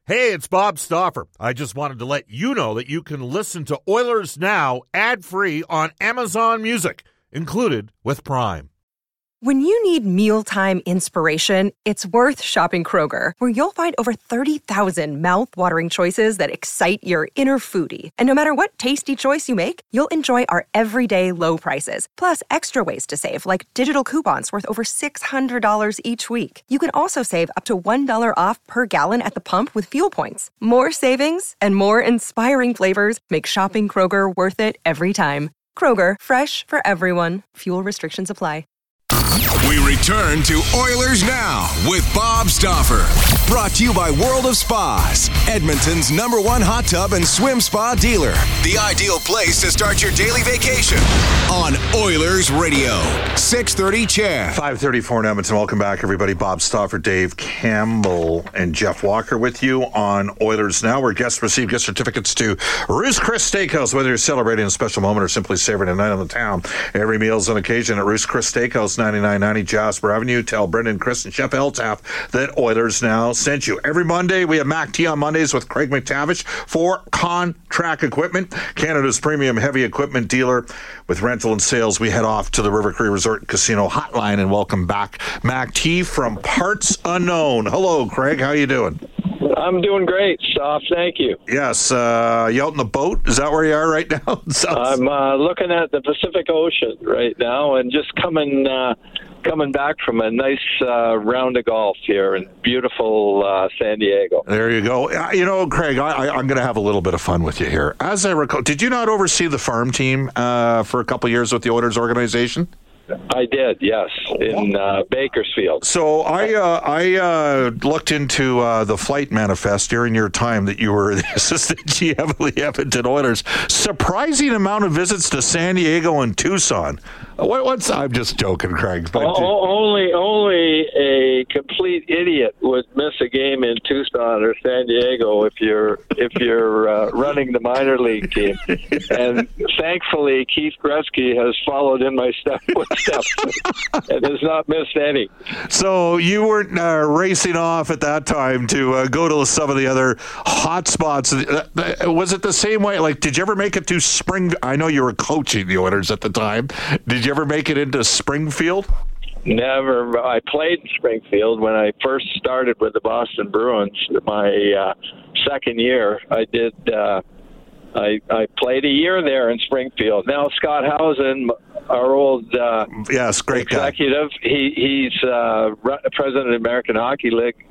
Hey, it's Bob Stauffer. I just wanted to let you know that you can listen to Oilers Now ad-free on Amazon Music, included with Prime. When you need mealtime inspiration, it's worth shopping Kroger, where you'll find over 30,000 mouth-watering choices that excite your inner foodie. And no matter what tasty choice you make, you'll enjoy our everyday low prices, plus extra ways to save, like digital coupons worth over $600 each week. You can also save up to $1 off per gallon at the pump with fuel points. More savings and more inspiring flavors make shopping Kroger worth it every time. Kroger, fresh for everyone. Fuel restrictions apply. We return to Oilers Now with Bob Stauffer. Brought to you by World of Spas, Edmonton's #1 hot tub and swim spa dealer. The ideal place to start your daily vacation on Oilers Radio. 630 CHED. 5:34 in Edmonton. Welcome back, everybody. Bob Stauffer, Dave Campbell, and Jeff Walker with you on Oilers Now, where guests receive gift certificates to Ruth's Chris Steakhouse. Whether you're celebrating a special moment or simply savoring a night on the town, every meal's an occasion at Ruth's Chris Steakhouse, 9990 Jasper Avenue. Tell Brendan, Chris, and Chef Eltaff that Oilers Now sent you. Every Monday, we have Mac T on Mondays with Craig McTavish for Contract Equipment, Canada's premium heavy equipment dealer. With rental and sales, we head off to the River Cree Resort and Casino hotline and welcome back Mac T from Parts Unknown. Hello, Craig. How you doing? I'm doing great, Staff. Thank you. Yes. You out in the boat? Is that where you are right now? I'm looking at the Pacific Ocean right now and just coming back from a nice round of golf here in beautiful San Diego. There you go. Craig, I'm going to have a little bit of fun with you here. As I recall, did you not oversee the farm team for a couple of years with the Oilers organization? I did, yes, in Bakersfield. So I looked into the flight manifest during your time that you were the assistant GM of the Edmonton Oilers. Surprising amount of visits to San Diego and Tucson. I'm just joking, Craig. But only a complete idiot would miss a game in Tucson or San Diego if you're running the minor league team. And thankfully, Keith Gretzky has followed in my footsteps and has not missed any. So you weren't racing off at that time to go to some of the other hot spots. Was it the same way? Like, did you ever make it to I know you were coaching the Oilers at the time. Did you ever make it into Springfield? Never. I played in Springfield when I first started with the Boston Bruins. My second year, I did. I played a year there in Springfield. Now Scott Housen, our old great executive, he's president of the American Hockey League,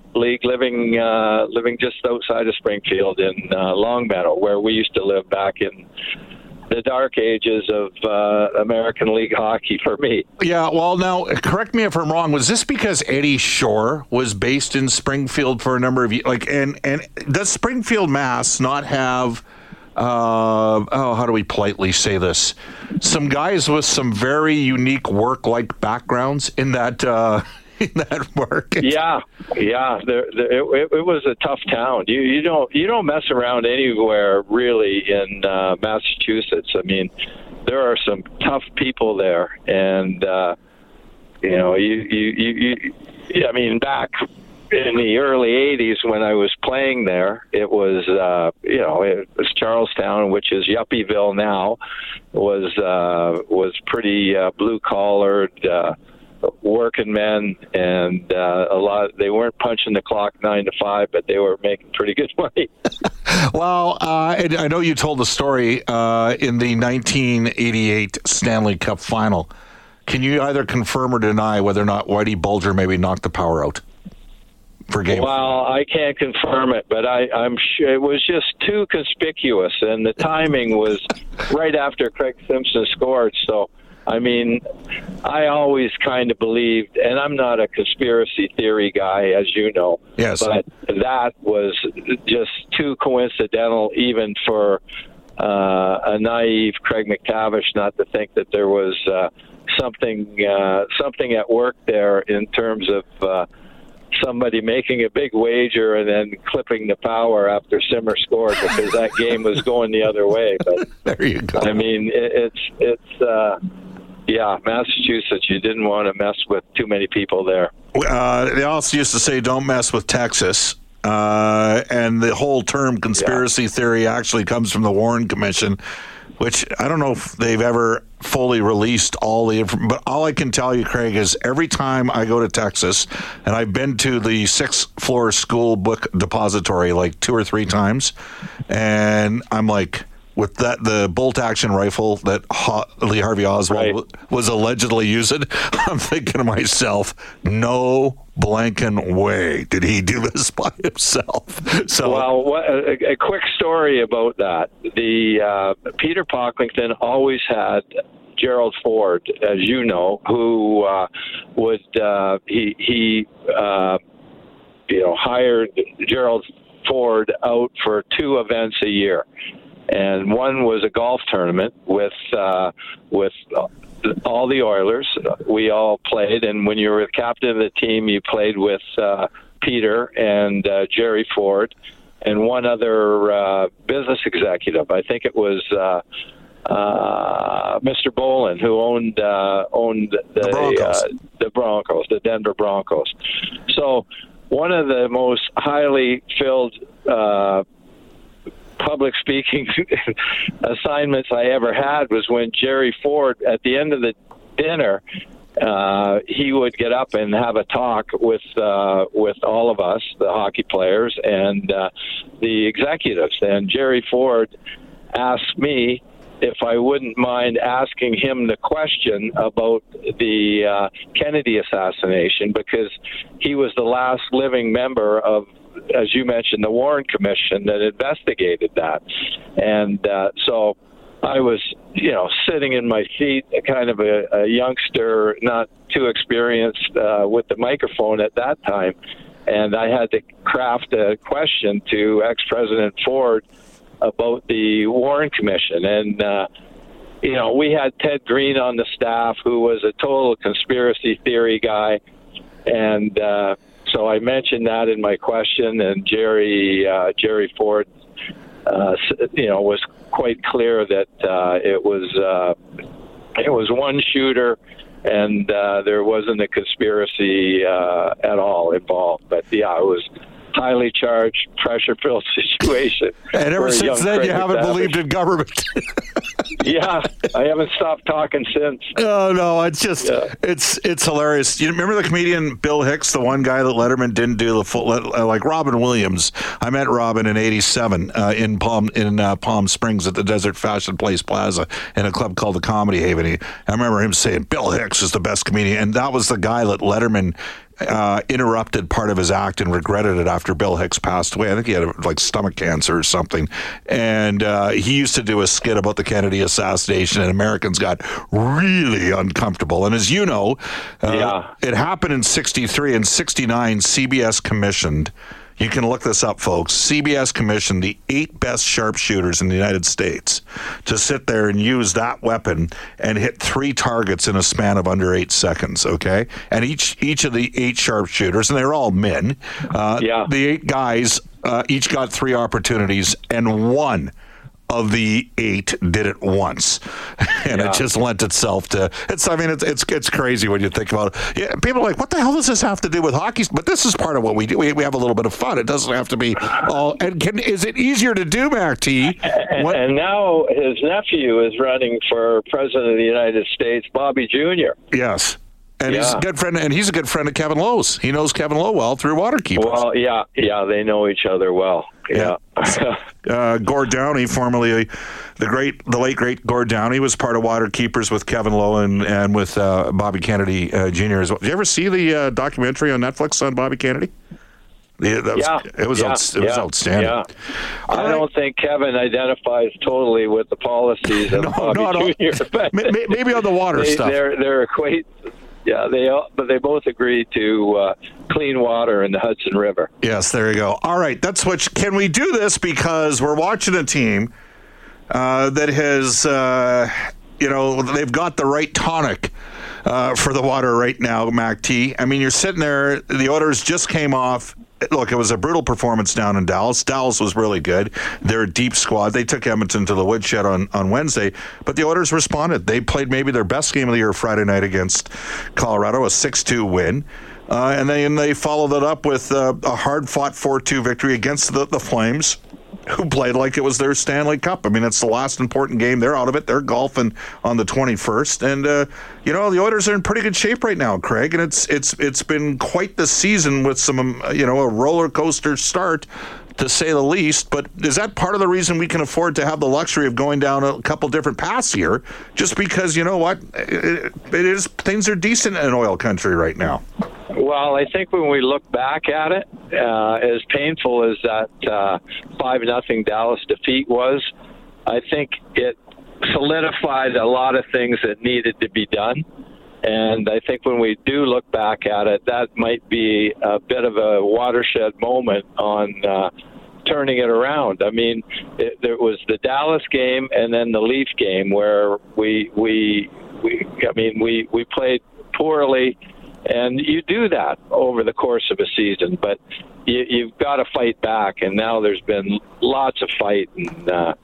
living just outside of Springfield in Longmeadow, where we used to live back in the dark ages of American League hockey for me. Yeah, well, now, correct me if I'm wrong. Was this because Eddie Shore was based in Springfield for a number of years? And does Springfield, Mass. not have, how do we politely say this? Some guys with some very unique work-like backgrounds in that market. Yeah. It was a tough town. You don't mess around anywhere really in Massachusetts. I mean, there are some tough people there, and I mean, back in the early '80s when I was playing there, it was it was Charlestown, which is Yuppieville now. Was pretty blue collared. Working men, and they weren't punching the clock 9 to 5, but they were making pretty good money. Well, and I know you told the story in the 1988 Stanley Cup final. Can you either confirm or deny whether or not Whitey Bulger maybe knocked the power out for game? Well, I can't confirm it, but I'm sure it was just too conspicuous, and the timing was right after Craig Simpson scored, so I mean, I always kind of believed, and I'm not a conspiracy theory guy, as you know. Yes. But that was just too coincidental, even for a naive Craig McTavish, not to think that there was something at work there in terms of somebody making a big wager and then clipping the power after Simmer scored, because that game was going the other way. But there you go. I mean, yeah, Massachusetts, you didn't want to mess with too many people there. They also used to say, don't mess with Texas. And the whole term conspiracy theory actually comes from the Warren Commission, which I don't know if they've ever fully released all the information. But all I can tell you, Craig, is every time I go to Texas, and I've been to the 6th floor school book depository like 2 or 3 times, and I'm like, with the bolt-action rifle that Lee Harvey Oswald was allegedly using, I'm thinking to myself, no blanking way did he do this by himself. So, well, a quick story about that. The Peter Pocklington always had Gerald Ford, as you know, who would hired Gerald Ford out for 2 events a year. And one was a golf tournament with all the Oilers. We all played, and when you were the captain of the team, you played with Peter and Jerry Ford and one other business executive. I think it was Mr. Bolin, who owned the Broncos, the Denver Broncos. So one of the most highly filled public speaking assignments I ever had was when Jerry Ford, at the end of the dinner, he would get up and have a talk with all of us, the hockey players and the executives. And Jerry Ford asked me if I wouldn't mind asking him the question about the Kennedy assassination, because he was the last living member of, as you mentioned, the Warren Commission that investigated that. And so I was, sitting in my seat, kind of a youngster, not too experienced with the microphone at that time. And I had to craft a question to ex-President Ford about the Warren Commission. And, we had Ted Green on the staff, who was a total conspiracy theory guy. And so I mentioned that in my question, and Jerry Ford, was quite clear that it was one shooter, and there wasn't a conspiracy at all involved. But it was highly charged, pressure-filled situation. And ever since then, you haven't believed in government. Yeah, I haven't stopped talking since. Oh, no, it's just, it's hilarious. You remember the comedian Bill Hicks, the one guy that Letterman didn't do the full, like Robin Williams. I met Robin in '87 in Palm Springs at the Desert Fashion Place Plaza in a club called the Comedy Haven. I remember him saying, Bill Hicks is the best comedian. And that was the guy that Letterman interrupted part of his act and regretted it after Bill Hicks passed away. I think he had like stomach cancer or something. And he used to do a skit about the Kennedy assassination, and Americans got really uncomfortable. And as you know, it happened in '63 and '69. CBS commissioned, you can look this up, folks, CBS commissioned the 8 best sharpshooters in the United States to sit there and use that weapon and hit 3 targets in a span of under 8 seconds, okay? And each of the 8 sharpshooters, and they're all men, the 8 guys each got 3 opportunities, and one of the 8 did it once, and it just lent itself to it's crazy when you think about it. Yeah, people are like, what the hell does this have to do with hockey? But this is part of what we do. We have a little bit of fun. It doesn't have to be all. And is it easier to do, Mac T? And now his nephew is running for president of the United States, Bobby Jr. Yes. And he's a good friend, and he's a good friend of Kevin Lowe's. He knows Kevin Lowe well through Waterkeepers. Well, they know each other well. Yeah. Gord Downey, formerly the late great Gord Downey, was part of Waterkeepers with Kevin Lowe and with Bobby Kennedy Jr. as well. Did you ever see the documentary on Netflix on Bobby Kennedy? It was outstanding. Yeah. I don't think Kevin identifies totally with the policies of Bobby Jr. But maybe on the water stuff. They're equate. Yeah, but they both agreed to clean water in the Hudson River. Yes, there you go. All right, can we do this because we're watching a team that has, they've got the right tonic for the water right now, Mac T. I mean, you're sitting there, the Oilers just came off look, it was a brutal performance down in Dallas. Dallas was really good. They're a deep squad. They took Edmonton to the woodshed on Wednesday, but the Oilers responded. They played maybe their best game of the year Friday night against Colorado, a 6-2 win. And they followed it up with a hard-fought 4-2 victory against the Flames, who played like it was their Stanley Cup. I mean, it's the last important game. They're out of it. They're golfing on the 21st. And, the Oilers are in pretty good shape right now, Craig. And it's been quite the season with some, a roller coaster start, to say the least. But is that part of the reason we can afford to have the luxury of going down a couple different paths here? Just because, you know what, things are decent in oil country right now. Well, I think when we look back at it, as painful as that 5-0 Dallas defeat was, I think it solidified a lot of things that needed to be done. And I think when we do look back at it, that might be a bit of a watershed moment on turning it around. I mean, there was the Dallas game and then the Leaf game where we played poorly. And you do that over the course of a season, but you've got to fight back. And now there's been lots of fight in the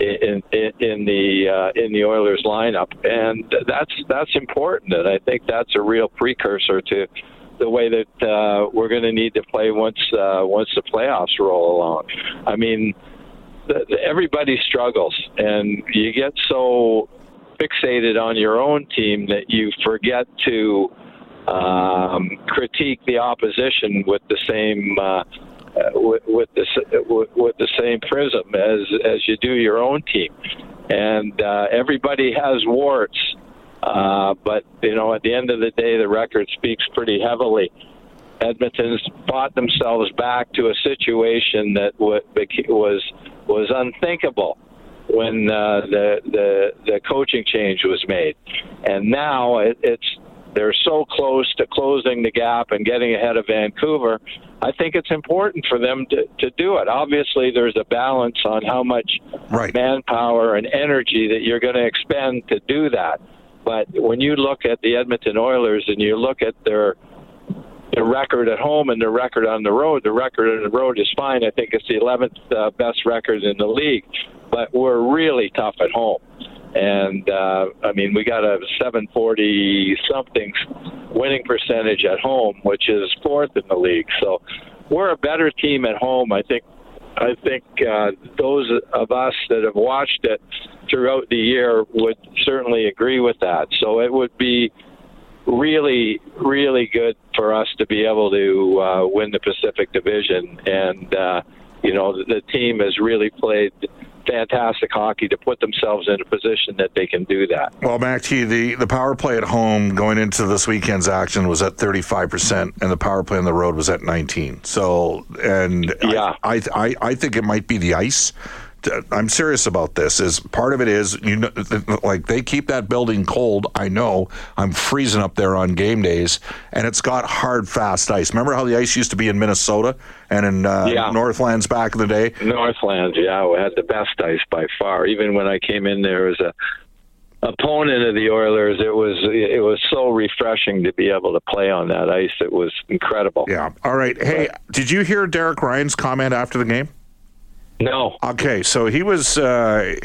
Oilers lineup, and that's important. And I think that's a real precursor to the way that we're going to need to play once the playoffs roll along. I mean, everybody struggles, and you get so fixated on your own team that you forget to critique the opposition with the same with the same prism as you do your own team. And everybody has warts, but at the end of the day, the record speaks pretty heavily. Edmonton's fought themselves back to a situation that was unthinkable when the coaching change was made, and now they're so close to closing the gap and getting ahead of Vancouver. I think it's important for them to do it. Obviously, there's a balance on how much manpower and energy that you're going to expend to do that. But when you look at the Edmonton Oilers and you look at their record at home and their record on the road, the record on the road is fine. I think it's the 11th best record in the league. But we're really tough at home. And, we got a 740-something winning percentage at home, which is fourth in the league. So we're a better team at home. I think those of us that have watched it throughout the year would certainly agree with that. So it would be really, really good for us to be able to win the Pacific Division. And, the team has really played fantastic hockey to put themselves in a position that they can do that. Well, Mac T, the power play at home going into this weekend's action was at 35%, and the power play on the road was at 19%. So, and yeah. I think it might be the ice. I'm serious about this. Is part of it is, like they keep that building cold. I know I'm freezing up there on game days, and it's got hard, fast ice. Remember how the ice used to be in Minnesota and in Northlands back in the day? Northlands, yeah, we had the best ice by far. Even when I came in there as a opponent of the Oilers, it was so refreshing to be able to play on that ice. It was incredible. Yeah. All right. Hey, did you hear Derek Ryan's comment after the game? No. Okay, so he was, there's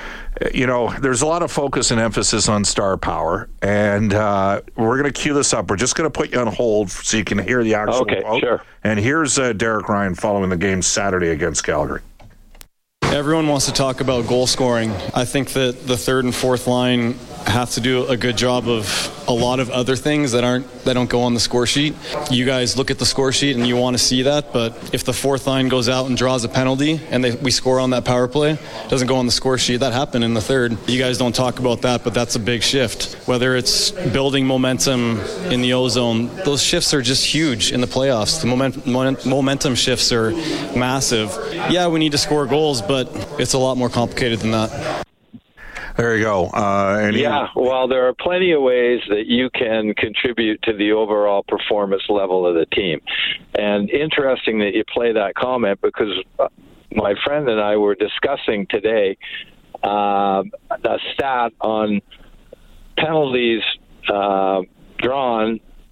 a lot of focus and emphasis on star power, and we're going to cue this up. We're just going to put you on hold so you can hear the actual quote. Okay, sure. And here's Derek Ryan following the game Saturday against Calgary. Everyone wants to talk about goal scoring. I think that the third and fourth line have to do a good job of a lot of other things that don't go on the score sheet. You guys look at the score sheet and you want to see that, but if the fourth line goes out and draws a penalty and we score on that power play, it doesn't go on the score sheet. That happened in the third. You guys don't talk about that, but that's a big shift. Whether it's building momentum in the O-zone, those shifts are just huge in the playoffs. The momentum shifts are massive. Yeah, we need to score goals, but it's a lot more complicated than that. There you go. Well, there are plenty of ways that you can contribute to the overall performance level of the team. And interesting that you play that comment, because my friend and I were discussing today a stat on penalties drawn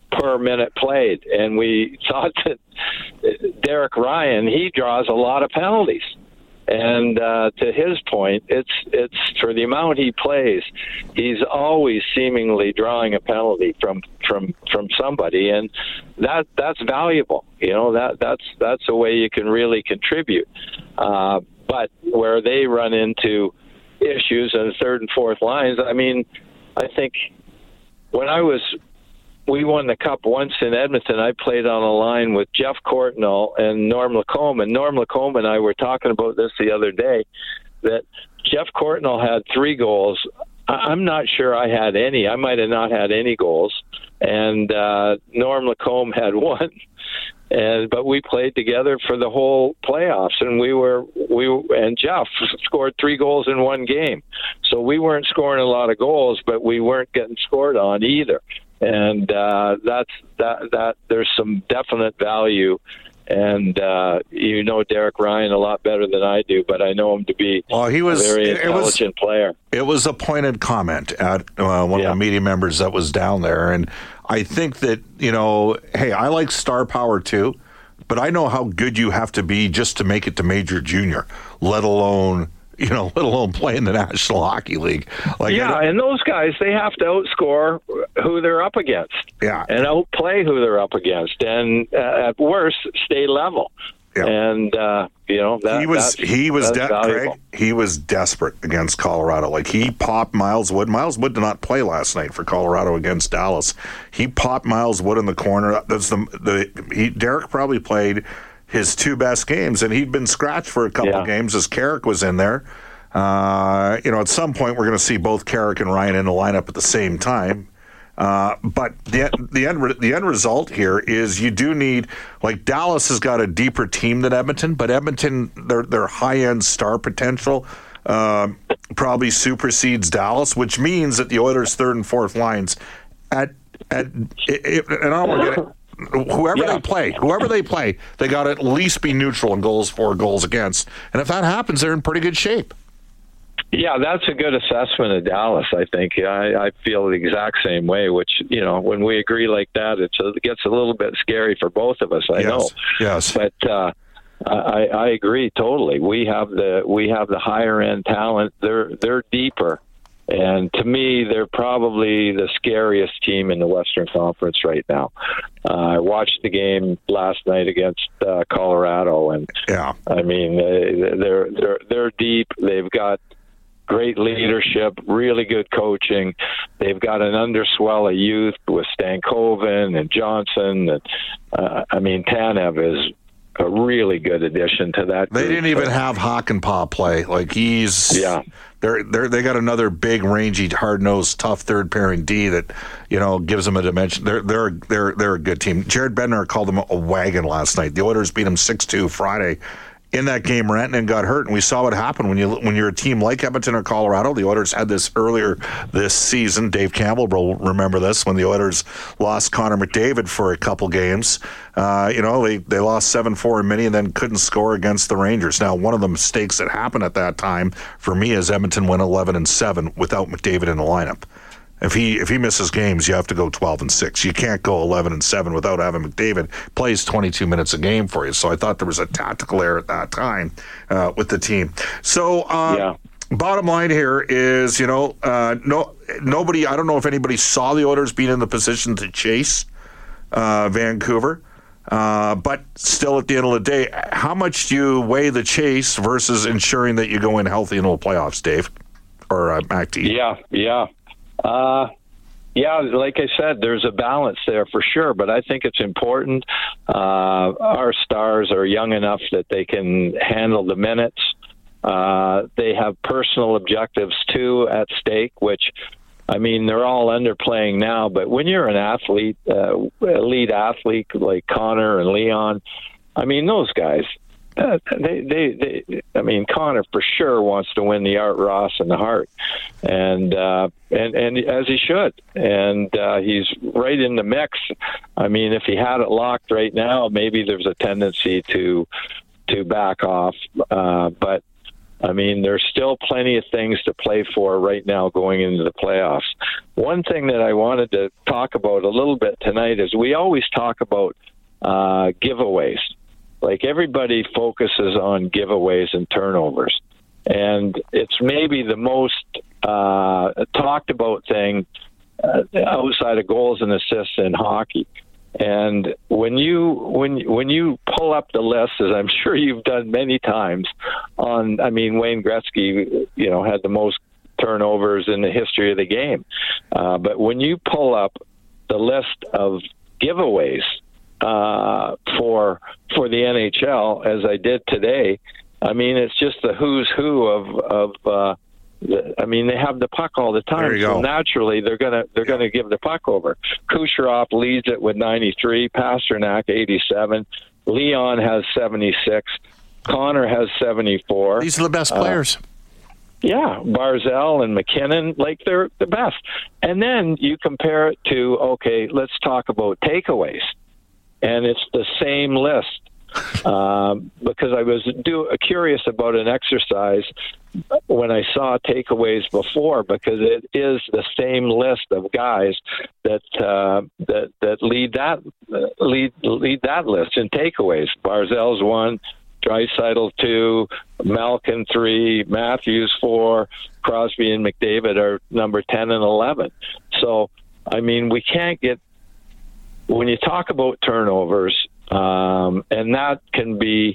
per minute played, and we thought that Derek Ryan, he draws a lot of penalties. And to his point, it's for the amount he plays, he's always seemingly drawing a penalty from somebody, and that's valuable. That's a way you can really contribute. But where they run into issues in the third and fourth lines, I mean, I think when we won the Cup once in Edmonton, I played on a line with Jeff Courtnall and Norm Lacombe. And Norm Lacombe and I were talking about this the other day, that Jeff Courtnall had 3 goals. I'm not sure I had any. I might have not had any goals. And Norm Lacombe had 1. But we played together for the whole playoffs, and and Jeff scored 3 goals in 1 game. So we weren't scoring a lot of goals, but we weren't getting scored on either. And that there's some definite value. And Derek Ryan a lot better than I do, but I know him to be a very intelligent player. It was a pointed comment at one of the media members that was down there, and I think that, hey, I like star power too, but I know how good you have to be just to make it to Major Junior, let alone play in the National Hockey League. And those guys, they have to outscore who they're up against. Yeah. And outplay who they're up against, and at worst, stay level. Yeah. And he was desperate against Colorado. Like, he popped Miles Wood. Miles Wood did not play last night for Colorado against Dallas. He popped Miles Wood in the corner. Derek probably played his 2 best games, and he'd been scratched for a couple games as Carrick was in there. At some point we're going to see both Carrick and Ryan in the lineup at the same time. But the end result here is you do need, like, Dallas has got a deeper team than Edmonton, but Edmonton, their high-end star potential probably supersedes Dallas, which means that the Oilers' third and fourth lines whoever they play, they got to at least be neutral in goals for, goals against. And if that happens, they're in pretty good shape. Yeah, that's a good assessment of Dallas, I think. I feel the exact same way, which, when we agree like that, it gets a little bit scary for both of us, I know. Yes. But I agree totally. We have the higher end talent. They're deeper. And to me, they're probably the scariest team in the Western Conference right now. I watched the game last night against Colorado, and I mean, they're deep. They've got great leadership, really good coaching. They've got an underswell of youth with Stankoven and Johnson. And Tanev is a really good addition to that group. They didn't even have Hakanpää play. Like, they got another big, rangy, hard-nosed, tough third pairing D that gives them a dimension. They're a good team. Jared Bednar called them a wagon last night. The Oilers beat them 6-2 Friday. In that game, Rantanen got hurt, and we saw what happened when you're a team like Edmonton or Colorado. The Oilers had this earlier this season. Dave Campbell will remember this, when the Oilers lost Connor McDavid for a couple games. They lost 7-4 in Mini and then couldn't score against the Rangers. Now, one of the mistakes that happened at that time for me is Edmonton went 11-7 without McDavid in the lineup. If he misses games, you have to go 12-6. You can't go 11-7 without having McDavid. Plays 22 minutes a game for you. So I thought there was a tactical error at that time with the team. So bottom line here is, nobody. I don't know if anybody saw the Oilers being in the position to chase Vancouver. But still, at the end of the day, how much do you weigh the chase versus ensuring that you go in healthy into the playoffs, Dave or Mac T? Like I said, there's a balance there for sure, but I think it's important. Our stars are young enough that they can handle the minutes. They have personal objectives too at stake, which, they're all underplaying now, but when you're an athlete, elite athlete like Connor and Leon, those guys, Connor for sure wants to win the Art Ross and the Hart, and as he should, and he's right in the mix. If he had it locked right now, maybe there's a tendency to back off, but I mean, there's still plenty of things to play for right now going into the playoffs. One thing that I wanted to talk about a little bit tonight is we always talk about giveaways. Like, everybody focuses on giveaways and turnovers. And it's maybe the most talked about thing outside of goals and assists in hockey. And when you pull up the list, as I'm sure you've done many times, Wayne Gretzky, had the most turnovers in the history of the game. But when you pull up the list of giveaways for the NHL, as I did today, I mean, it's just the who's who of they have the puck all the time, so naturally they're gonna give the puck over. Kucherov leads it with 93, Pasternak 87, Leon has 76, Connor has 74. These are the best players. Yeah, Barzal and McKinnon, like, they're the best. And then you compare it to, okay, let's talk about takeaways, and it's the same list. Because I was curious about an exercise when I saw takeaways before, because it is the same list of guys that lead that list in takeaways. Barzal's 1, Draisaitl 2, Malkin 3, Matthews 4, Crosby and McDavid are number 10 and 11. So, I mean, we can't get, when you talk about turnovers, and that can be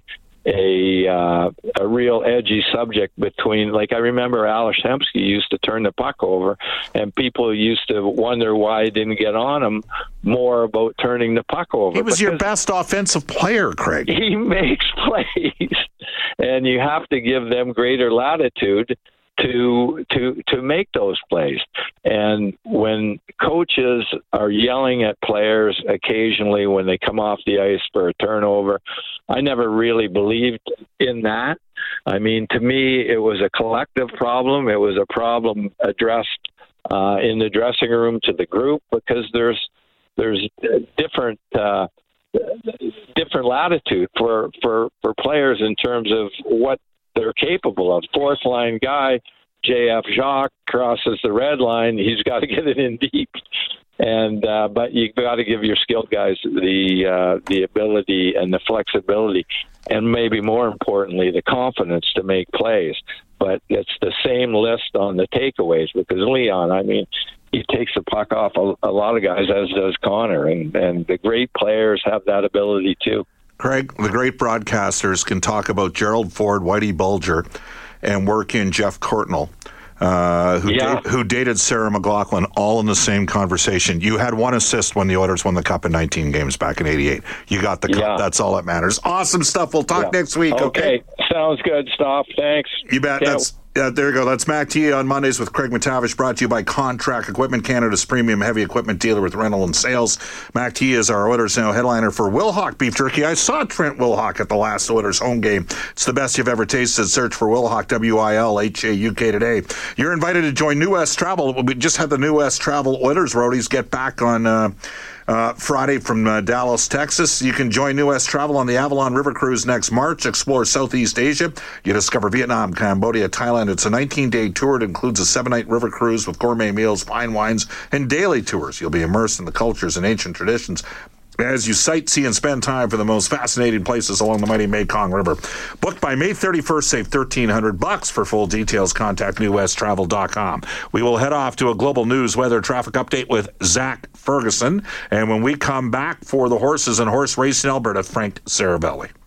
a real edgy subject between, like, I remember Ales Hemsky used to turn the puck over, and people used to wonder why he didn't get on him more about turning the puck over. He was your best offensive player, Craig. He makes plays, and you have to give them greater latitude to make those plays. And when coaches are yelling at players occasionally when they come off the ice for a turnover, I never really believed in that. I mean, to me, it was a collective problem. It was a problem addressed in the dressing room to the group, because there's different latitude for players in terms of what they're capable of. Fourth line guy, J.F. Jacques, crosses the red line. He's got to get it in deep, and but you've got to give your skilled guys the ability and the flexibility, and maybe more importantly, the confidence to make plays. But it's the same list on the takeaways, because Leon, I mean, he takes the puck off a lot of guys, as does Connor, and the great players have that ability too. Craig, the great broadcasters can talk about Gerald Ford, Whitey Bulger, and work in Jeff Courtnall, who dated Sarah McLachlan, all in the same conversation. You had 1 assist when the Oilers won the Cup in 19 games back in '88. You got the Cup. That's all that matters. Awesome stuff. We'll talk next week. Okay. Sounds good, Stoff. Thanks. You bet. There you go. That's Mac T on Mondays with Craig McTavish, brought to you by Contract Equipment, Canada's premium heavy equipment dealer with rental and sales. Mac T is our Oilers Now headliner for Wilhauk Beef Jerky. I saw Trent Wilhauk at the last Oilers home game. It's the best you've ever tasted. Search for Wilhauk, WILHAUK today. You're invited to join New West Travel. We just had the New West Travel Oilers roadies get back on Friday from Dallas, Texas. You can join New West Travel on the Avalon River Cruise next March. Explore Southeast Asia. You discover Vietnam, Cambodia, Thailand. It's a 19-day tour. It includes a 7-night river cruise with gourmet meals, fine wines, and daily tours. You'll be immersed in the cultures and ancient traditions as you sightsee and spend time for the most fascinating places along the mighty Mekong River. Booked by May 31st, save $1,300. For full details, contact newwesttravel.com. We will head off to a global news weather traffic update with Zach Ferguson. And when we come back for the horses and horse race in Alberta, Frank Sarabelli.